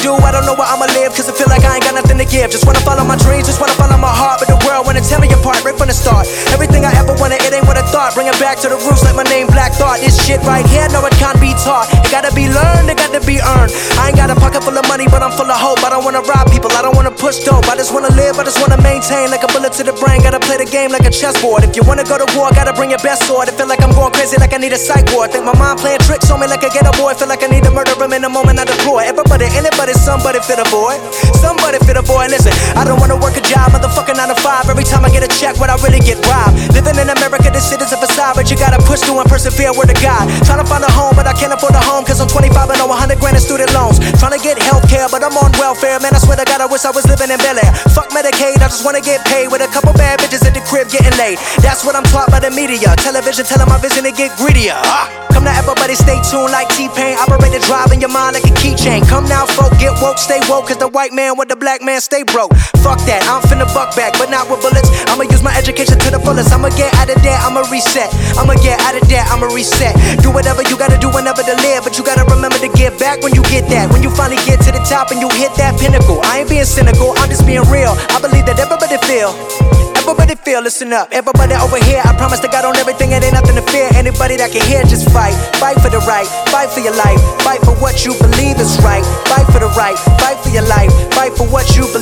do, I don't know where I'ma live, cause I feel like I ain't got nothing to give. Just wanna follow my dreams, just wanna follow my heart, but the world wanna tear me apart right from the start. Everything I ever wanted, it ain't what I thought. Bring it back to the roots like my name Black Thought. This shit right here, no, it can't be taught. It gotta be learned, it gotta be earned. I ain't got a pocket full of money, but I'm full of hope. I don't wanna rob people, I don't wanna push dope. I just wanna live, I just wanna maintain. Like a bullet to the brain, gotta play the game like a chessboard. If you wanna go to war, gotta bring your best sword. I feel like I'm going crazy, like I need a psych ward. Think my mind playing tricks on me like a ghetto boy. Feel like I need to murder him in the moment I deploy. Everybody, anybody, somebody fit a boy. Somebody fit a boy. Listen, I don't wanna work a job, motherfucking 9 to 5. Every time I get a check, what I really get robbed. Living in America, this shit is a facade, but you gotta push through and persevere, word to God. Trying to find a home, but I can't afford a home, cause I'm 25 and owe 100 grand in student loans. Trying to get healthcare, but I'm on welfare. Man, I swear to God, I wish I was living in Bel Air. Fuck Medicaid, I just wanna get paid with a couple bad bitches at the crib getting laid. That's what I'm taught by the media. Television telling my vision to get greedier. Come now, everybody stay tuned like T-Pain. Operate and drive in your mind like a keychain. Come now, folk, get woke, stay woke, cause the white man with the black man stay broke. Fuck that, I'm finna buck back, but not with bullets. I'ma use my education to the fullest. I'ma get out of there, I'ma reset. I'ma get out of there, I'ma reset. Do whatever you gotta do whenever to live, but you gotta remember to give back when you get that. When you finally get to the top and you hit that pinnacle. I ain't being cynical, I'm just being real. I believe that everybody feel. Everybody feel, listen up. Everybody over here, I promise to God on everything, it ain't nothing to fear. Anybody that can hear, just fight. Fight for the right, fight for your life. Fight for what you believe is right. Fight for the right, fight for your life. Fight for what you